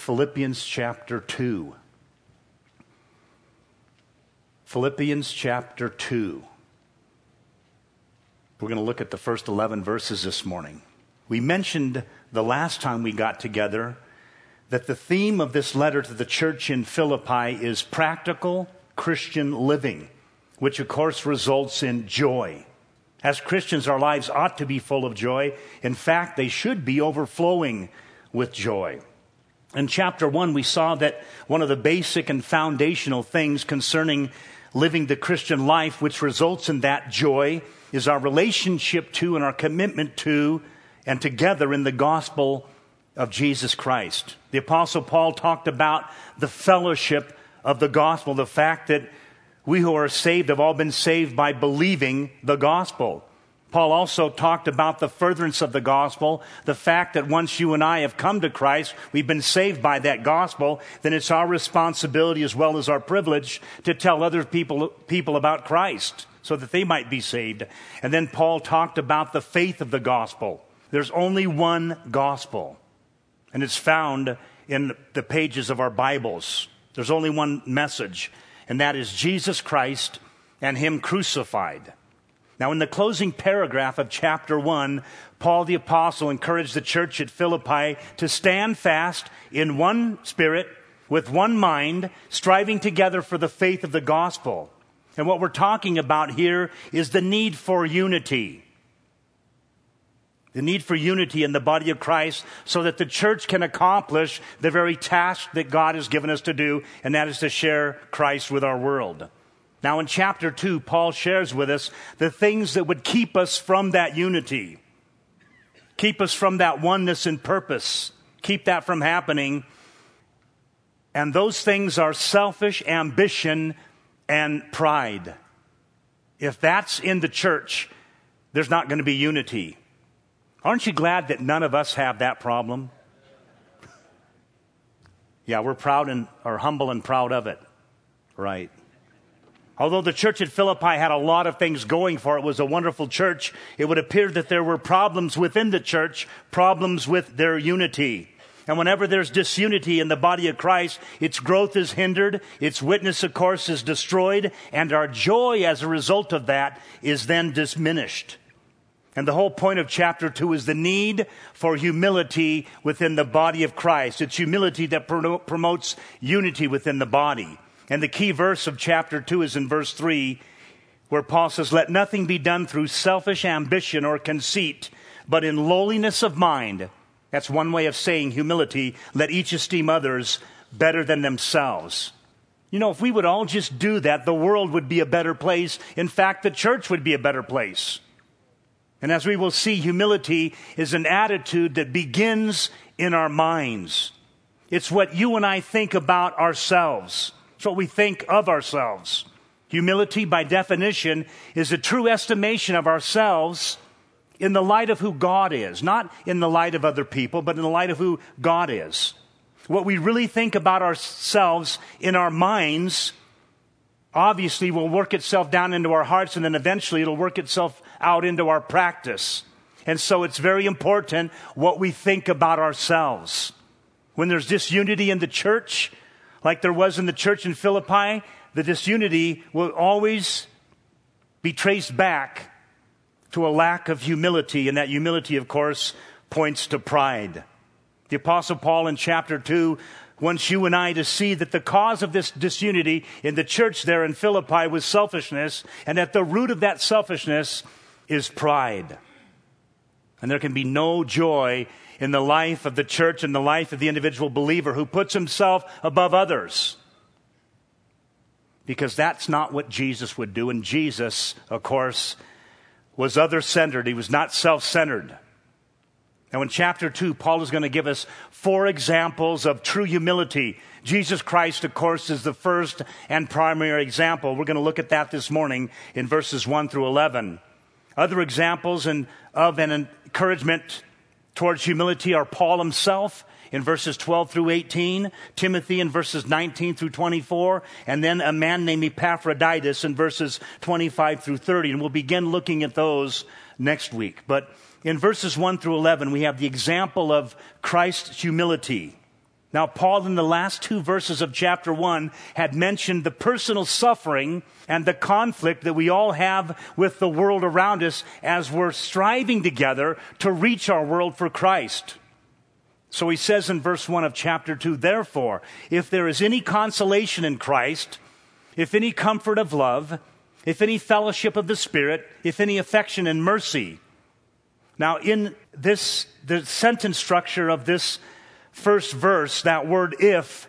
Philippians chapter 2. Philippians chapter 2. We're going to look at the first 11 verses this morning. We mentioned the last time we got together that the theme of this letter to the church in Philippi is practical Christian living, which of course results in joy. As Christians, our lives ought to be full of joy. In fact, they should be overflowing with joy. In chapter 1, we saw that one of the basic and foundational things concerning living the Christian life, which results in that joy, is our relationship to and our commitment to and together in the gospel of Jesus Christ. The Apostle Paul talked about the fellowship of the gospel, the fact that we who are saved have all been saved by believing the gospel. Paul also talked about the furtherance of the gospel, the fact that once you and I have come to Christ, we've been saved by that gospel, then it's our responsibility as well as our privilege to tell other people about Christ so that they might be saved. And then Paul talked about the faith of the gospel. There's only one gospel, and it's found in the pages of our Bibles. There's only one message, and that is Jesus Christ and Him crucified. Now, in the closing paragraph of chapter 1, Paul the Apostle encouraged the church at Philippi to stand fast in one spirit, with one mind, striving together for the faith of the gospel. And what we're talking about here is the need for unity. The need for unity in the body of Christ so that the church can accomplish the very task that God has given us to do, and that is to share Christ with our world. Now in chapter 2, Paul shares with us the things that would keep us from that unity, keep us from that oneness in purpose, keep that from happening. And those things are selfish ambition and pride. If that's in the church, there's not going to be unity. Aren't you glad that none of us have that problem? Yeah, we're proud and are humble and proud of it. Right. Although the church at Philippi had a lot of things going for it, was a wonderful church, it would appear that there were problems within the church, problems with their unity. And whenever there's disunity in the body of Christ, its growth is hindered, its witness, of course, is destroyed, and our joy as a result of that is then diminished. And the whole point of chapter 2 is the need for humility within the body of Christ. It's humility that promotes unity within the body. And the key verse of chapter 2 is in verse 3, where Paul says, "Let nothing be done through selfish ambition or conceit, but in lowliness of mind." That's one way of saying humility. "Let each esteem others better than themselves." You know, if we would all just do that, the world would be a better place. In fact, the church would be a better place. And as we will see, humility is an attitude that begins in our minds. It's what you and I think about ourselves. It's what we think of ourselves. Humility, by definition, is a true estimation of ourselves in the light of who God is. Not in the light of other people, but in the light of who God is. What we really think about ourselves in our minds obviously will work itself down into our hearts, and then eventually it'll work itself out into our practice. And so it's very important what we think about ourselves. When there's disunity in the church, like there was in the church in Philippi, the disunity will always be traced back to a lack of humility, and that humility, of course, points to pride. The Apostle Paul in chapter 2 wants you and I to see that the cause of this disunity in the church there in Philippi was selfishness, and at the root of that selfishness is pride. And there can be no joy in the life of the church and the life of the individual believer who puts himself above others. Because that's not what Jesus would do. And Jesus, of course, was other-centered. He was not self-centered. Now in chapter 2, Paul is going to give us 4 examples of true humility. Jesus Christ, of course, is the first and primary example. We're going to look at that this morning in verses 1 through 11. Other examples of an encouragement towards humility are Paul himself in verses 12 through 18, Timothy in verses 19 through 24, and then a man named Epaphroditus in verses 25 through 30. And we'll begin looking at those next week. But in verses 1 through 11, we have the example of Christ's humility. Now, Paul, in the last 2 verses of chapter 1, had mentioned the personal suffering and the conflict that we all have with the world around us as we're striving together to reach our world for Christ. So he says in verse 1 of chapter 2, therefore, if there is any consolation in Christ, if any comfort of love, if any fellowship of the Spirit, if any affection and mercy. Now, in the sentence structure of this first verse, that word if,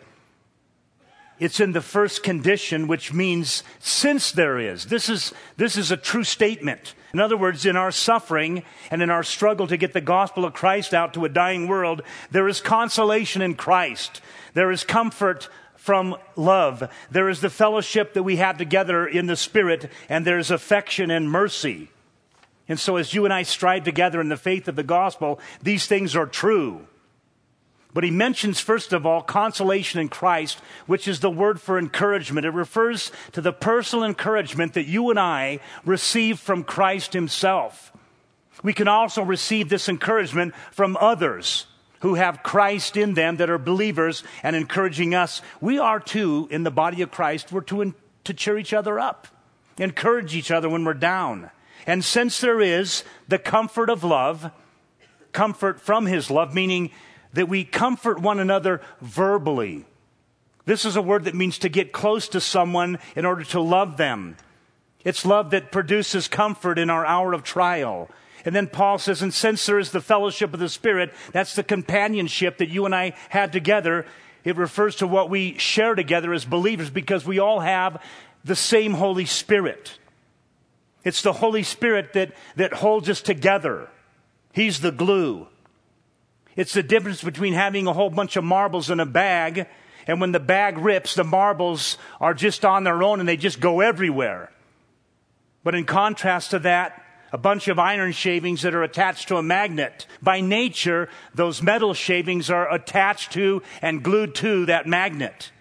it's in the first condition, which means since there is. This is a true statement. In other words, in our suffering and in our struggle to get the gospel of Christ out to a dying world, there is consolation in Christ. There is comfort from love. There is the fellowship that we have together in the Spirit, and there's affection and mercy. And so as you and I strive together in the faith of the gospel, these things are true. But he mentions, first of all, consolation in Christ, which is the word for encouragement. It refers to the personal encouragement that you and I receive from Christ himself. We can also receive this encouragement from others who have Christ in them, that are believers and encouraging us. We are too, in the body of Christ, we're to cheer each other up, encourage each other when we're down. And since there is the comfort of love, comfort from his love, meaning that we comfort one another verbally. This is a word that means to get close to someone in order to love them. It's love that produces comfort in our hour of trial. And then Paul says, and since there is the fellowship of the Spirit, that's the companionship that you and I had together. It refers to what we share together as believers because we all have the same Holy Spirit. It's the Holy Spirit that holds us together. He's the glue. It's the difference between having a whole bunch of marbles in a bag, and when the bag rips, the marbles are just on their own and they just go everywhere. But in contrast to that, a bunch of iron shavings that are attached to a magnet. By nature, those metal shavings are attached to and glued to that magnet.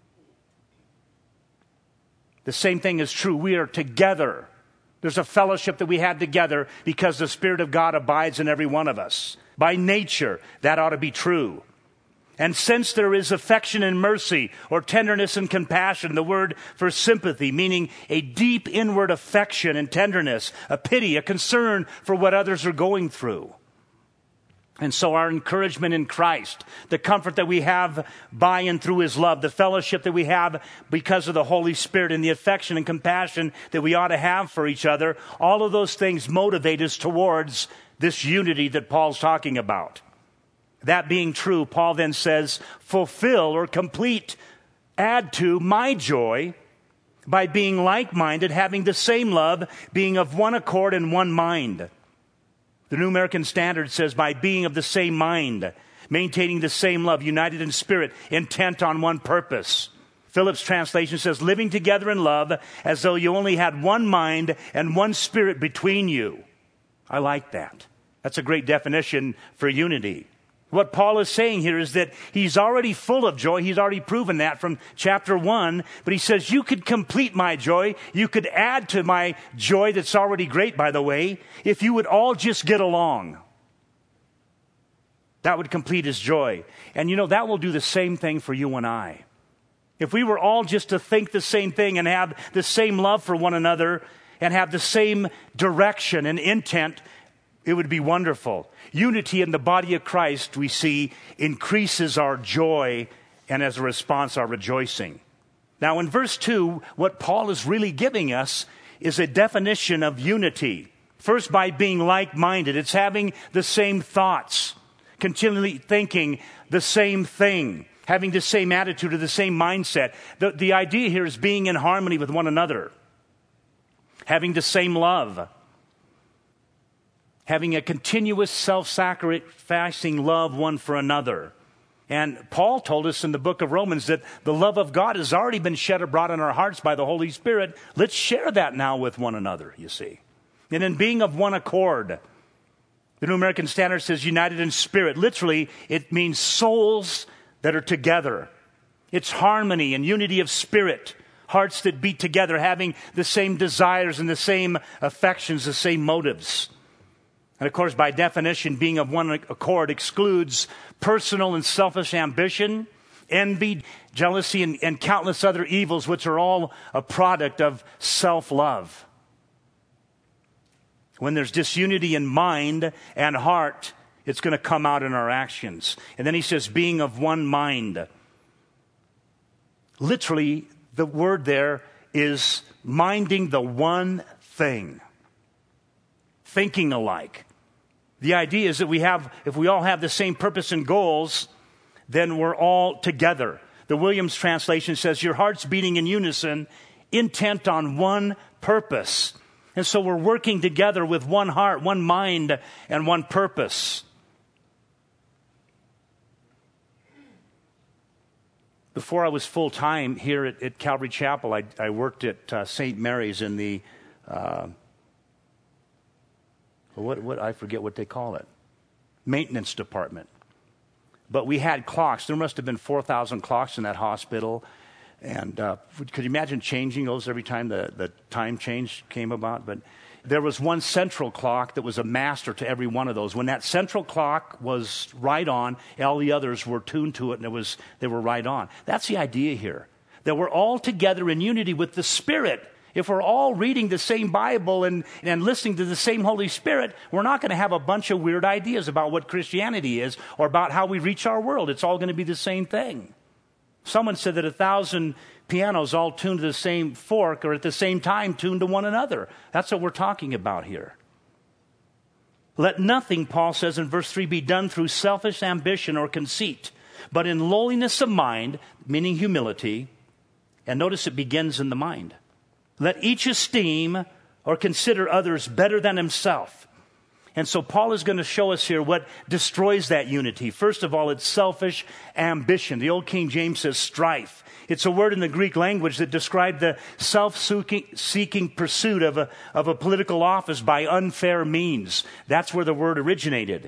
The same thing is true. We are together. There's a fellowship that we have together because the Spirit of God abides in every one of us. By nature, that ought to be true. And since there is affection and mercy, or tenderness and compassion, the word for sympathy, meaning a deep inward affection and tenderness, a pity, a concern for what others are going through. And so our encouragement in Christ, the comfort that we have by and through his love, the fellowship that we have because of the Holy Spirit, and the affection and compassion that we ought to have for each other, all of those things motivate us towards this unity that Paul's talking about. That being true, Paul then says, fulfill or complete, add to my joy by being like-minded, having the same love, being of one accord and one mind. The New American Standard says, by being of the same mind, maintaining the same love, united in spirit, intent on one purpose. Phillips' translation says, living together in love as though you only had one mind and one spirit between you. I like that. That's a great definition for unity. What Paul is saying here is that he's already full of joy. He's already proven that from chapter 1. But he says, you could complete my joy. You could add to my joy that's already great, by the way, if you would all just get along. That would complete his joy. And you know, that will do the same thing for you and I. If we were all just to think the same thing and have the same love for one another and have the same direction and intent, it would be wonderful. Unity in the body of Christ, we see, increases our joy and as a response, our rejoicing. Now in verse 2, what Paul is really giving us is a definition of unity. First, by being like-minded. It's having the same thoughts, continually thinking the same thing, having the same attitude or the same mindset. The idea here is being in harmony with one another, having the same love, having a continuous self-sacrificing love one for another. And Paul told us in the book of Romans that the love of God has already been shed abroad in our hearts by the Holy Spirit. Let's share that now with one another, you see. And in being of one accord, the New American Standard says united in spirit. Literally, it means souls that are together. It's harmony and unity of spirit. Hearts that beat together, having the same desires and the same affections, the same motives. And of course, by definition, being of one accord excludes personal and selfish ambition, envy, jealousy, and countless other evils, which are all a product of self-love. When there's disunity in mind and heart, it's going to come out in our actions. And then he says, being of one mind. Literally, the word there is minding the one thing. Thinking alike. The idea is that if we all have the same purpose and goals, then we're all together. The Williams translation says, your heart's beating in unison, intent on one purpose. And so we're working together with one heart, one mind, and one purpose. Before I was full-time here at Calvary Chapel, I worked at St. Mary's in the, I forget what they call it, maintenance department. But we had clocks. There must have been 4,000 clocks in that hospital. And could you imagine changing those every time the time change came about? But there was one central clock that was a master to every one of those. When that central clock was right on, all the others were tuned to it, and they were right on. That's the idea here, that we're all together in unity with the Spirit. If we're all reading the same Bible and listening to the same Holy Spirit, we're not going to have a bunch of weird ideas about what Christianity is or about how we reach our world. It's all going to be the same thing. Someone said that 1,000 pianos all tuned to the same fork or at the same time tuned to one another. That's what we're talking about here. Let nothing, Paul says in verse 3, be done through selfish ambition or conceit, but in lowliness of mind, meaning humility. And notice it begins in the mind. Let each esteem or consider others better than himself. And so Paul is going to show us here what destroys that unity. First of all, it's selfish ambition. The old King James says strife. It's a word in the Greek language that described the self-seeking pursuit of a political office by unfair means. That's where the word originated.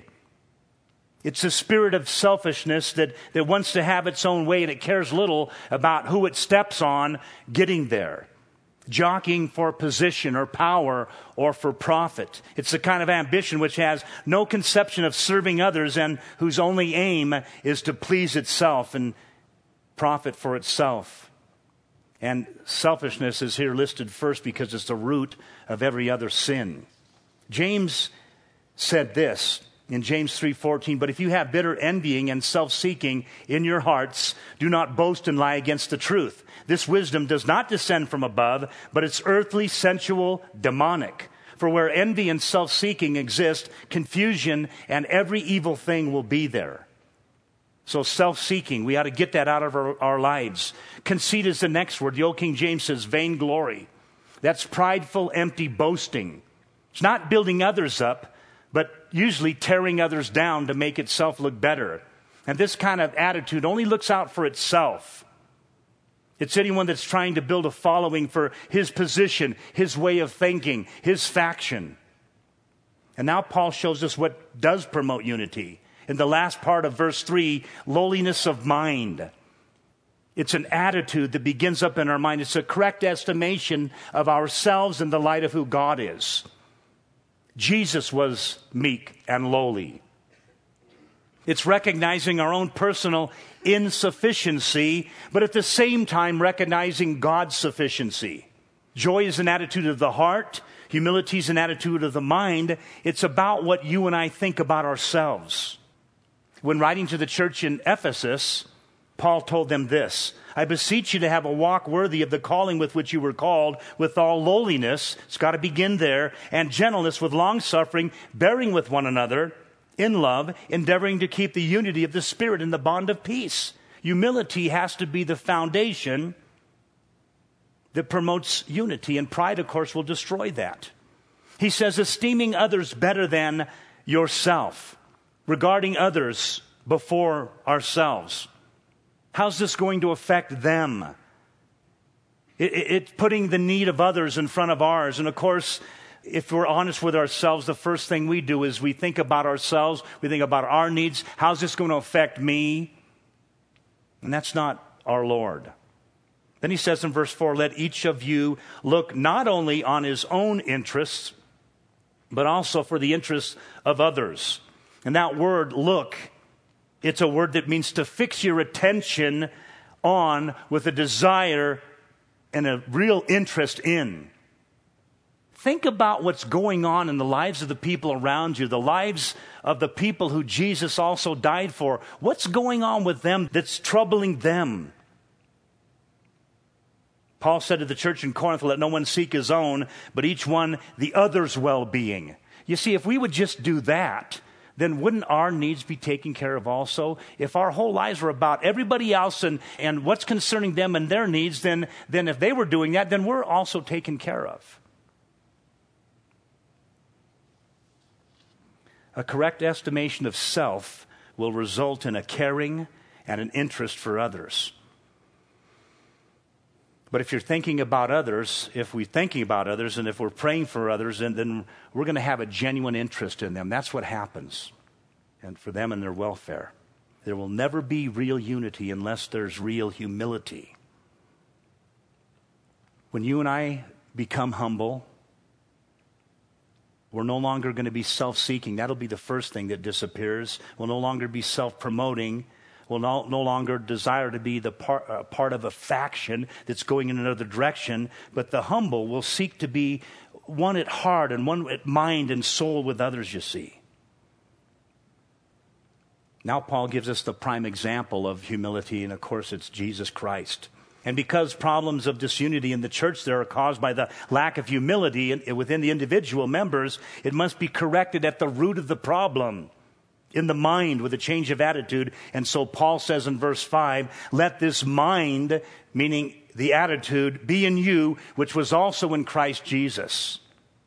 It's a spirit of selfishness that wants to have its own way, and it cares little about who it steps on getting there. Jockeying for position or power or for profit. It's the kind of ambition which has no conception of serving others and whose only aim is to please itself and profit for itself. And selfishness is here listed first because it's the root of every other sin. James said this in James 3:14, but if you have bitter envying and self-seeking in your hearts, do not boast and lie against the truth. This wisdom does not descend from above, but it's earthly, sensual, demonic. For where envy and self-seeking exist, confusion and every evil thing will be there. So self-seeking, we ought to get that out of our lives. Conceit is the next word. The old King James says vainglory. That's prideful, empty boasting. It's not building others up, but usually tearing others down to make itself look better. And this kind of attitude only looks out for itself. It's anyone that's trying to build a following for his position, his way of thinking, his faction. And now Paul shows us what does promote unity. In the last part of verse 3, lowliness of mind. It's an attitude that begins up in our mind. It's a correct estimation of ourselves in the light of who God is. Jesus was meek and lowly. It's recognizing our own personal insufficiency, but at the same time recognizing God's sufficiency. Joy is an attitude of the heart. Humility is an attitude of the mind. It's about what you and I think about ourselves. When writing to the church in Ephesus, Paul told them this, I beseech you to have a walk worthy of the calling with which you were called, with all lowliness, it's got to begin there, and gentleness, with long-suffering, bearing with one another, in love, endeavoring to keep the unity of the Spirit in the bond of peace. Humility has to be the foundation that promotes unity, and pride, of course, will destroy that. He says, esteeming others better than yourself, regarding others before ourselves. How's this going to affect them? It's putting the need of others in front of ours. And of course, if we're honest with ourselves, the first thing we do is we think about ourselves. We think about our needs. How's this going to affect me? And that's not our Lord. Then he says in verse 4, let each of you look not only on his own interests, but also for the interests of others. And that word, look, it's a word that means to fix your attention on with a desire and a real interest in. Think about what's going on in the lives of the people around you, the lives of the people who Jesus also died for. What's going on with them that's troubling them? Paul said to the church in Corinth, let no one seek his own, but each one the other's well-being. You see, if we would just do that, then wouldn't our needs be taken care of also? If our whole lives were about everybody else and what's concerning them and their needs, then if they were doing that, then we're also taken care of. A correct estimation of self will result in a caring and an interest for others. But if you're thinking about others, if we're thinking about others and if we're praying for others, then we're going to have a genuine interest in them. That's what happens, and for them and their welfare. There will never be real unity unless there's real humility. When you and I become humble, we're no longer going to be self-seeking. That'll be the first thing that disappears. We'll no longer be self-promoting. We'll no longer desire to be the part of a faction that's going in another direction. But the humble will seek to be one at heart and one at mind and soul with others, you see. Now Paul gives us the prime example of humility, and of course it's Jesus Christ. And because problems of disunity in the church there are caused by the lack of humility within the individual members, it must be corrected at the root of the problem, in the mind, with a change of attitude. And so Paul says in verse 5, let this mind, meaning the attitude, be in you, which was also in Christ Jesus.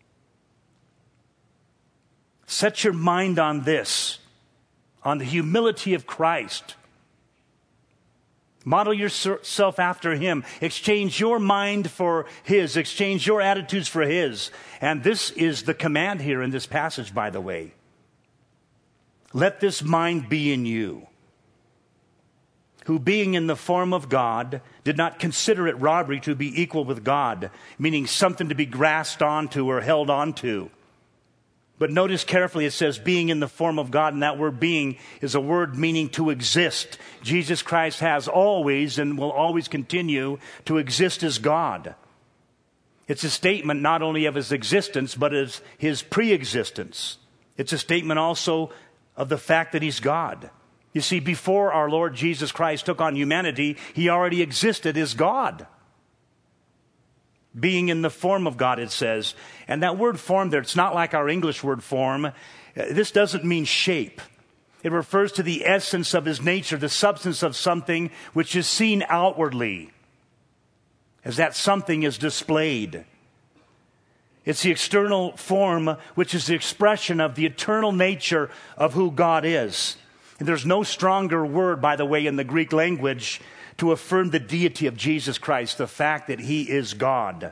Set your mind on this, on the humility of Christ. Model yourself after him. Exchange your mind for his. Exchange your attitudes for his. And this is the command here in this passage, by the way. Let this mind be in you, who being in the form of God, did not consider it robbery to be equal with God, meaning something to be grasped onto or held onto. But notice carefully, it says being in the form of God, and that word being is a word meaning to exist. Jesus Christ has always and will always continue to exist as God. It's a statement not only of his existence, but of his pre-existence. It's a statement also of the fact that he's God. You see, before our Lord Jesus Christ took on humanity, he already existed as God. Being in the form of God, it says. And that word form there, it's not like our English word form. This doesn't mean shape. It refers to the essence of his nature, the substance of something which is seen outwardly, as that something is displayed. It's the external form, which is the expression of the eternal nature of who God is. And there's no stronger word, by the way, in the Greek language to affirm the deity of Jesus Christ, the fact that he is God.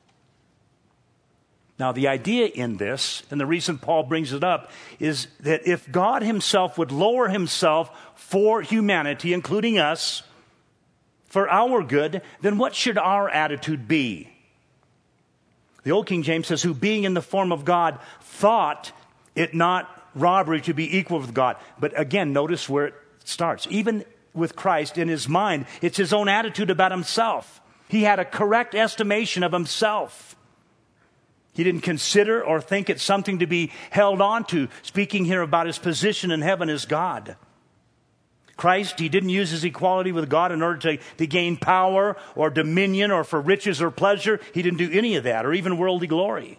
Now, the idea in this, and the reason Paul brings it up, is that if God himself would lower himself for humanity, including us, for our good, then what should our attitude be? The Old King James says, who being in the form of God thought it not robbery to be equal with God. But again, notice where it starts. Even with Christ in his mind, it's his own attitude about himself. He had a correct estimation of himself. He didn't consider or think it something to be held on to, speaking here about his position in heaven as God. Christ, he didn't use his equality with God in order to gain power or dominion or for riches or pleasure. He didn't do any of that, or even worldly glory.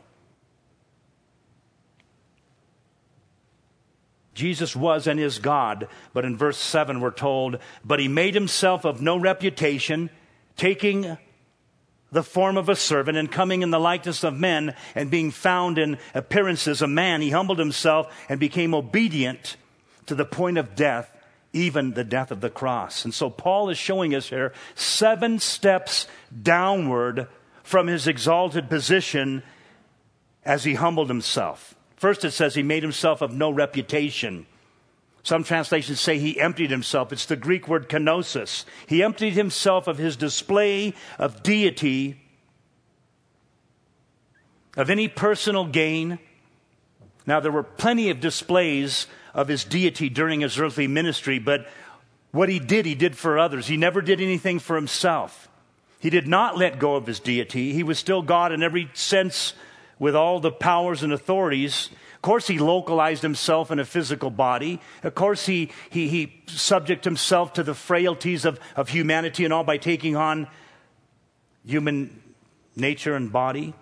Jesus was and is God, but in verse 7 we're told, but he made himself of no reputation, taking the form of a servant and coming in the likeness of men, and being found in appearance as a man, he humbled himself and became obedient to the point of death, even the death of the cross. And so Paul is showing us here 7 steps downward from his exalted position as he humbled himself. First, it says he made himself of no reputation. Some translations say he emptied himself. It's the Greek word kenosis. He emptied himself of his display of deity, of any personal gain, Now, there were plenty of displays of his deity during his earthly ministry, but what he did for others. He never did anything for himself. He did not let go of his deity. He was still God in every sense with all the powers and authorities. Of course, he localized himself in a physical body. Of course, he subjected himself to the frailties of humanity and all by taking on human nature and body.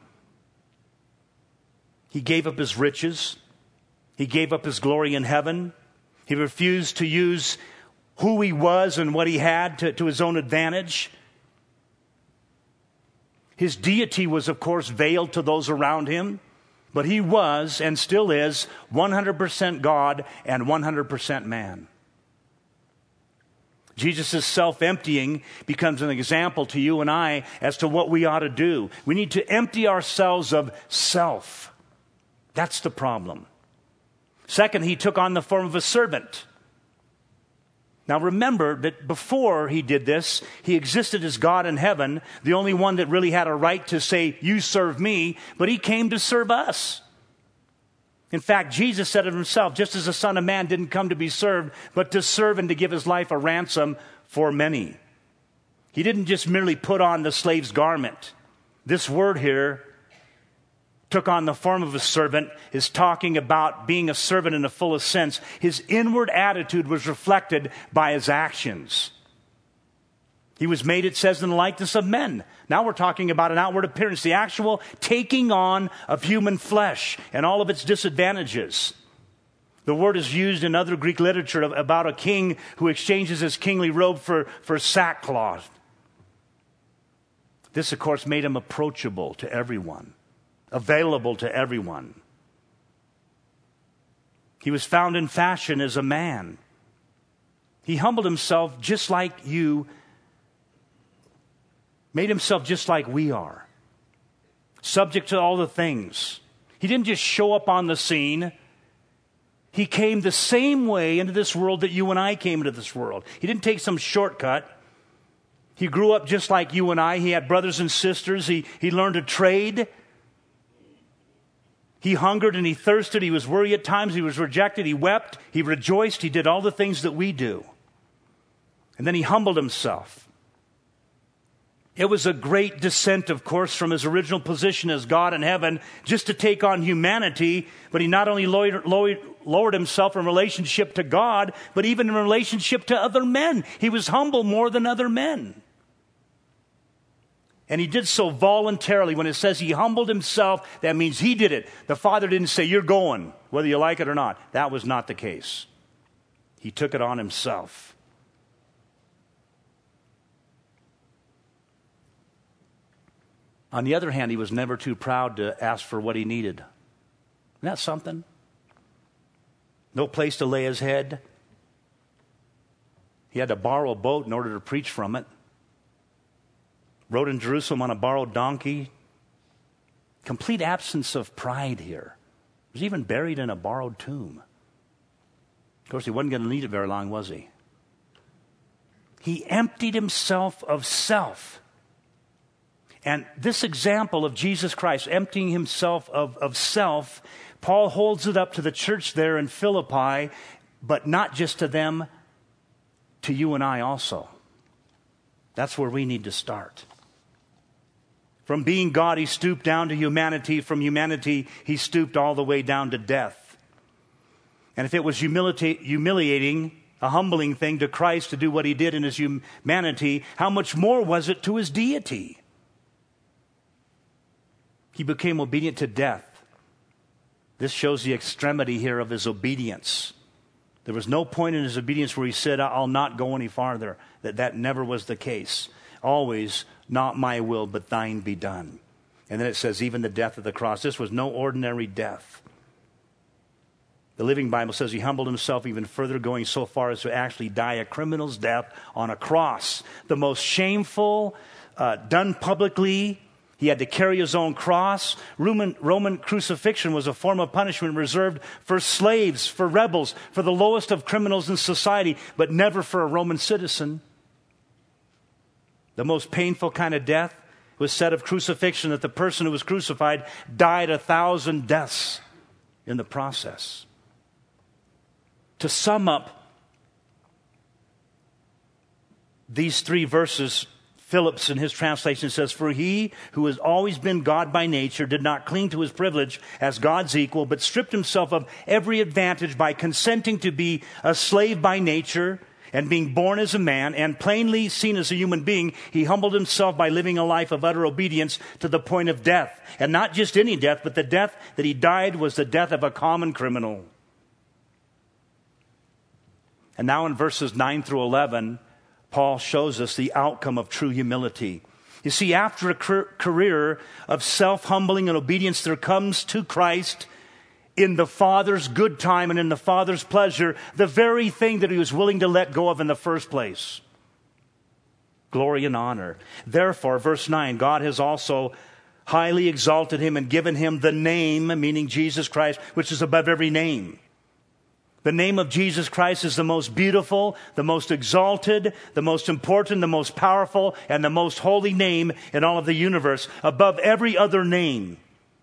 He gave up his riches. He gave up his glory in heaven. He refused to use who he was and what he had to his own advantage. His deity was, of course, veiled to those around him, but he was and still is 100% God and 100% man. Jesus' self-emptying becomes an example to you and I as to what we ought to do. We need to empty ourselves of self. That's the problem. Second, he took on the form of a servant. Now remember that before he did this, he existed as God in heaven, the only one that really had a right to say, you serve me, but he came to serve us. In fact, Jesus said of himself, just as the Son of Man didn't come to be served, but to serve and to give his life a ransom for many. He didn't just merely put on the slave's garment. This word here, took on the form of a servant, is talking about being a servant in the fullest sense. His inward attitude was reflected by his actions. He was made, it says, in the likeness of men. Now we're talking about an outward appearance, the actual taking on of human flesh and all of its disadvantages. The word is used in other Greek literature about a king who exchanges his kingly robe for sackcloth. This, of course, made him approachable to everyone, available to everyone. He was found in fashion as a man. He humbled himself just like you, made himself just like we are, subject to all the things. He didn't just show up on the scene. He came the same way into this world that you and I came into this world. He didn't take some shortcut. He grew up just like you and I. He had brothers and sisters. He learned a trade. He hungered and he thirsted. He was worried at times. He was rejected. He wept. He rejoiced. He did all the things that we do. And then he humbled himself. It was a great descent, of course, from his original position as God in heaven, just to take on humanity. But he not only lowered himself in relationship to God, but even in relationship to other men. He was humble more than other men. And he did so voluntarily. When it says he humbled himself, that means he did it. The Father didn't say, you're going, whether you like it or not. That was not the case. He took it on himself. On the other hand, he was never too proud to ask for what he needed. Isn't that something? No place to lay his head. He had to borrow a boat in order to preach from it. Rode in Jerusalem on a borrowed donkey. Complete absence of pride here. He was even buried in a borrowed tomb. Of course, he wasn't going to need it very long, was he? He emptied himself of self. And this example of Jesus Christ emptying himself of self, Paul holds it up to the church there in Philippi, but not just to them, to you and I also. That's where we need to start. From being God, he stooped down to humanity. From humanity, he stooped all the way down to death. And if it was humiliating, a humbling thing to Christ to do what he did in his humanity, how much more was it to his deity? He became obedient to death. This shows the extremity here of his obedience. There was no point in his obedience where he said, I'll not go any farther. That never was the case. Always, not my will, but thine be done. And then it says, even the death of the cross. This was no ordinary death. The Living Bible says he humbled himself even further, going so far as to actually die a criminal's death on a cross. The most shameful, done publicly. He had to carry his own cross. Roman crucifixion was a form of punishment reserved for slaves, for rebels, for the lowest of criminals in society, but never for a Roman citizen. The most painful kind of death was said of crucifixion, that the person who was crucified died 1,000 deaths. in the process. To sum up these 3 verses, Phillips in his translation says, "For he who has always been God by nature did not cling to his privilege as God's equal, but stripped himself of every advantage by consenting to be a slave by nature and being born as a man, and plainly seen as a human being, he humbled himself by living a life of utter obedience to the point of death. And not just any death, but the death that he died was the death of a common criminal." And now in verses 9 through 11, Paul shows us the outcome of true humility. You see, after a career of self-humbling and obedience, there comes to Christ, in the Father's good time and in the Father's pleasure, the very thing that he was willing to let go of in the first place: glory and honor. Therefore, verse 9, God has also highly exalted him and given him the name, meaning Jesus Christ, which is above every name. The name of Jesus Christ is the most beautiful, the most exalted, the most important, the most powerful, and the most holy name in all of the universe, above every other name.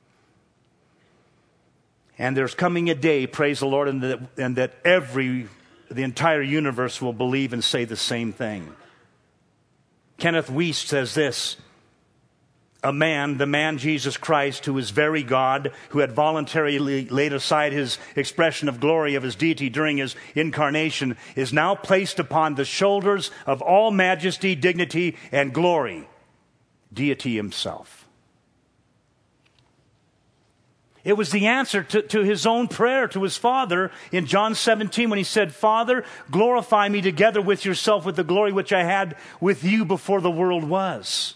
And there's coming a day, praise the Lord, and that the entire universe will believe and say the same thing. Kenneth Wuest says this: the man Jesus Christ, who is very God, who had voluntarily laid aside his expression of glory of his deity during his incarnation, is now placed upon the shoulders of all majesty, dignity, and glory, deity himself. It was the answer to his own prayer to his Father in John 17 when he said, "Father, glorify me together with yourself with the glory which I had with you before the world was."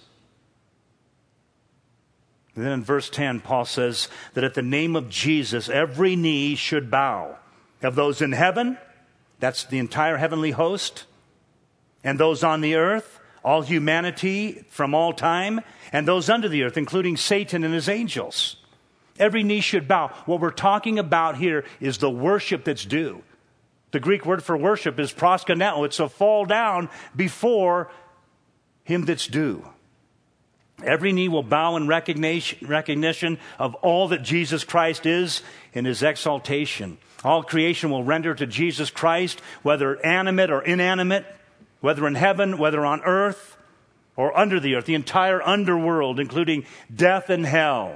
And then in verse 10, Paul says that at the name of Jesus, every knee should bow, of those in heaven, that's the entire heavenly host, and those on the earth, all humanity from all time, and those under the earth, including Satan and his angels. Every knee should bow. What we're talking about here is the worship that's due. The Greek word for worship is proskuneo. It's a fall down before him that's due. Every knee will bow in recognition of all that Jesus Christ is in his exaltation. All creation will render to Jesus Christ, whether animate or inanimate, whether in heaven, whether on earth, or under the earth, the entire underworld, including death and hell,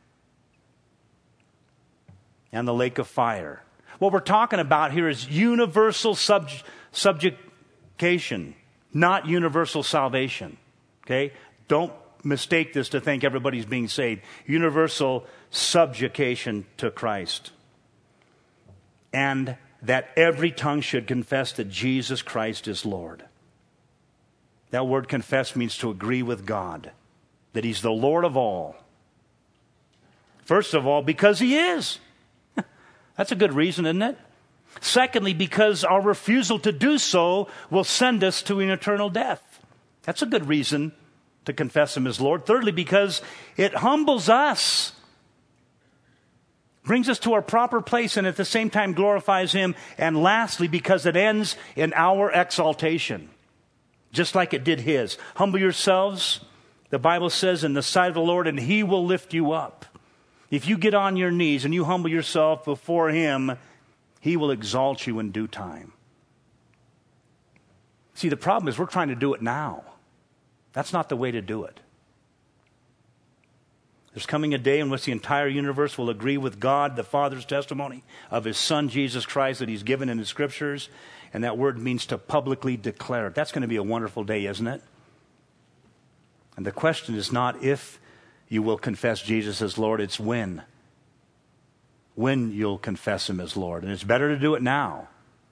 and the lake of fire. What we're talking about here is universal subjugation, not universal salvation. Okay? Don't mistake this to think everybody's being saved. Universal subjugation to Christ. And that every tongue should confess that Jesus Christ is Lord. That word confess means to agree with God, that he's the Lord of all. First of all, because he is. That's a good reason, isn't it? Secondly, because our refusal to do so will send us to an eternal death. That's a good reason to confess him as Lord. Thirdly, because it humbles us, brings us to our proper place, and at the same time glorifies him. And lastly, because it ends in our exaltation, just like it did his. Humble yourselves, the Bible says, in the sight of the Lord, and he will lift you up. If you get on your knees and you humble yourself before him, he will exalt you in due time. See, the problem is we're trying to do it now. That's not the way to do it. There's coming a day in which the entire universe will agree with God, the Father's testimony of his Son, Jesus Christ, that he's given in the Scriptures. And that word means to publicly declare it. That's going to be a wonderful day, isn't it? And the question is not if you will confess Jesus as Lord, it's when. When you'll confess him as Lord. And it's better to do it now.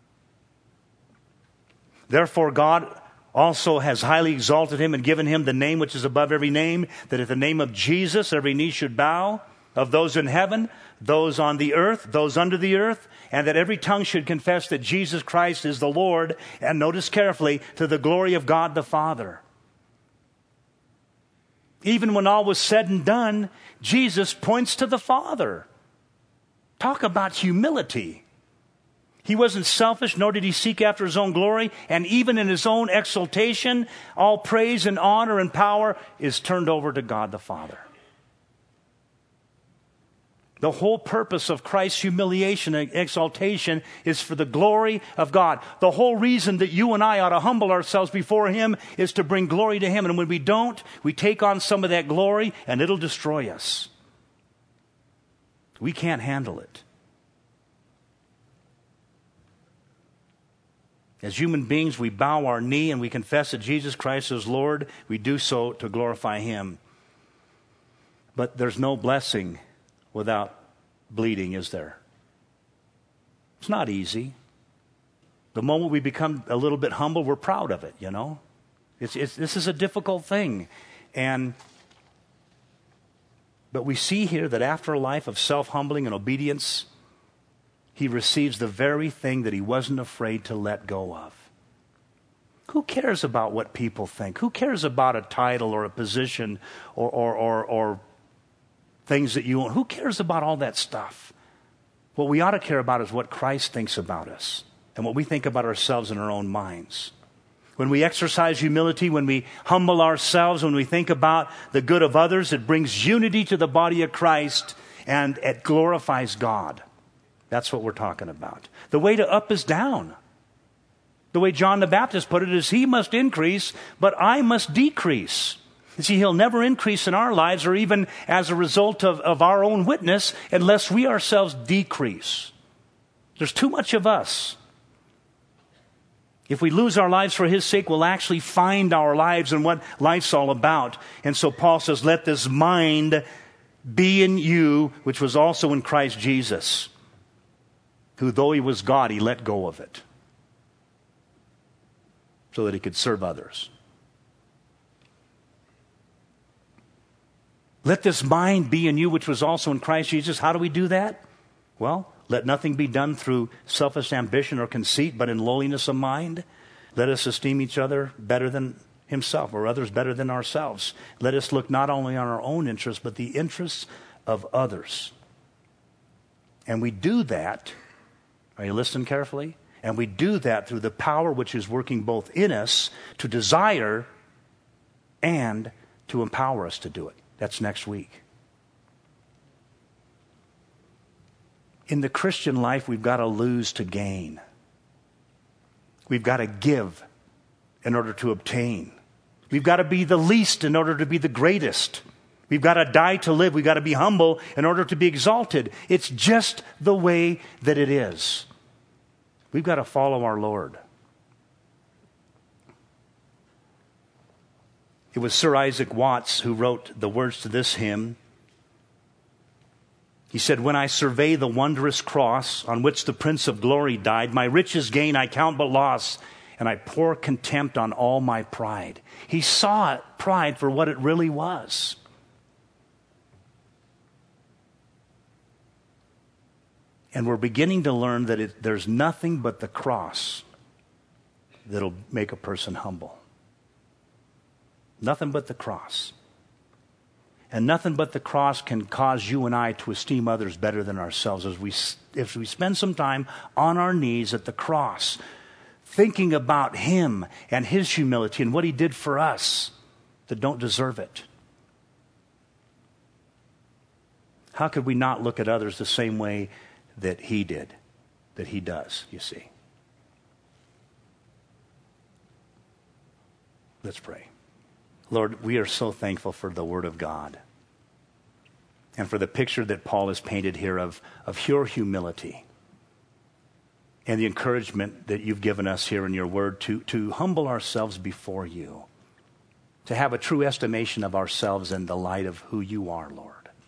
Therefore, God also has highly exalted him and given him the name which is above every name, that at the name of Jesus every knee should bow, of those in heaven, those on the earth, those under the earth, and that every tongue should confess that Jesus Christ is the Lord, and notice carefully, to the glory of God the Father. Even when all was said and done, Jesus points to the Father. Talk about humility. He wasn't selfish, nor did he seek after his own glory. And even in his own exaltation, all praise and honor and power is turned over to God the Father. The whole purpose of Christ's humiliation and exaltation is for the glory of God. The whole reason that you and I ought to humble ourselves before Him is to bring glory to Him. And when we don't, we take on some of that glory and it'll destroy us. We can't handle it. As human beings, we bow our knee and we confess that Jesus Christ is Lord. We do so to glorify Him. But there's no blessing without bleeding, is there? It's not easy. The moment we become a little bit humble, we're proud of it, you know. This is a difficult thing. But we see here that after a life of self-humbling and obedience, he receives the very thing that he wasn't afraid to let go of. Who cares about what people think? Who cares about a title or a position or things that you want? Who cares about all that stuff? What we ought to care about is what Christ thinks about us and what we think about ourselves in our own minds. When we exercise humility, when we humble ourselves, when we think about the good of others, it brings unity to the body of Christ and it glorifies God. That's what we're talking about. The way to up is down. The way John the Baptist put it is, he must increase, but I must decrease. You see, he'll never increase in our lives or even as a result of our own witness unless we ourselves decrease. There's too much of us. If we lose our lives for his sake, we'll actually find our lives and what life's all about. And so Paul says, let this mind be in you, which was also in Christ Jesus, who though he was God, he let go of it so that he could serve others. Let this mind be in you, which was also in Christ Jesus. How do we do that? Well, let nothing be done through selfish ambition or conceit, but in lowliness of mind. Let us esteem each other better than himself, or others better than ourselves. Let us look not only on our own interests, but the interests of others. And we do that, are you listening carefully? And we do that through the power which is working both in us to desire and to empower us to do it. That's next week. In the Christian life, we've got to lose to gain. We've got to give in order to obtain. We've got to be the least in order to be the greatest. We've got to die to live. We've got to be humble in order to be exalted. It's just the way that it is. We've got to follow our Lord. It was Sir Isaac Watts who wrote the words to this hymn. He said, when I survey the wondrous cross on which the Prince of Glory died, my riches gain I count but loss, and I pour contempt on all my pride. He saw pride for what it really was. And we're beginning to learn that there's nothing but the cross that'll make a person humble. Nothing but the cross. And nothing but the cross can cause you and I to esteem others better than ourselves if we spend some time on our knees at the cross, thinking about him and his humility and what he did for us that don't deserve it. How could we not look at others the same way that he did, that he does, you see? Let's pray. Lord, we are so thankful for the Word of God and for the picture that Paul has painted here of your humility and the encouragement that you've given us here in your Word to humble ourselves before you, to have a true estimation of ourselves in the light of who you are, Lord.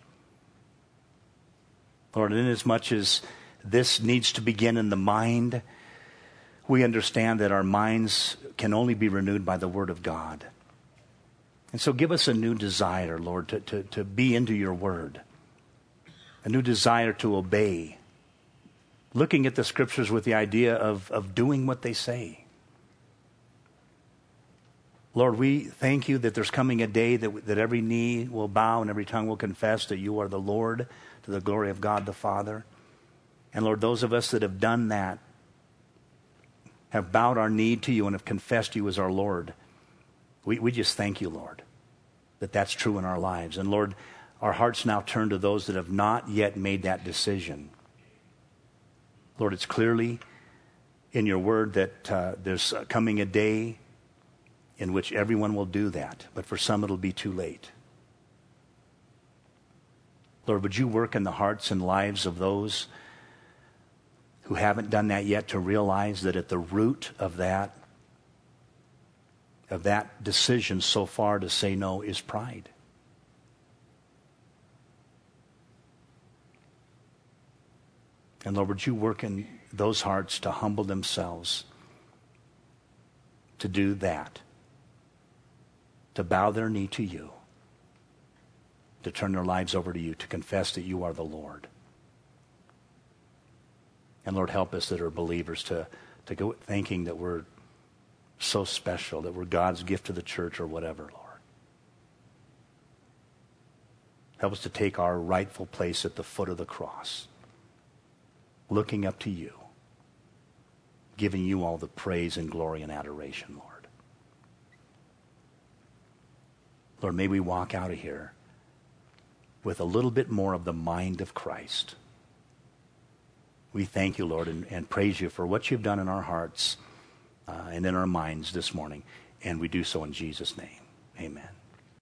Lord, inasmuch as this needs to begin in the mind, we understand that our minds can only be renewed by the Word of God. And so give us a new desire, Lord, to be into your Word, a new desire to obey, looking at the Scriptures with the idea of doing what they say. Lord, we thank you that there's coming a day that every knee will bow and every tongue will confess that you are the Lord, to the glory of God the Father. And Lord, those of us that have done that, have bowed our knee to you and have confessed you as our Lord, we just thank you, Lord, that that's true in our lives. And Lord, our hearts now turn to those that have not yet made that decision. Lord, it's clearly in your word that there's coming a day in which everyone will do that, but for some it'll be too late. Lord, would you work in the hearts and lives of those who haven't done that yet to realize that at the root of that decision so far to say no is pride. And Lord, would you work in those hearts to humble themselves, to do that, to bow their knee to you, to turn their lives over to you, to confess that you are the Lord. And Lord, help us that are believers to go thinking that we're so special, that we're God's gift to the church or whatever, Lord. Help us to take our rightful place at the foot of the cross, looking up to you, giving you all the praise and glory and adoration, Lord. Lord, may we walk out of here with a little bit more of the mind of Christ. We thank you, Lord, and praise you for what you've done in our hearts and in our minds this morning. And we do so in Jesus' name. Amen.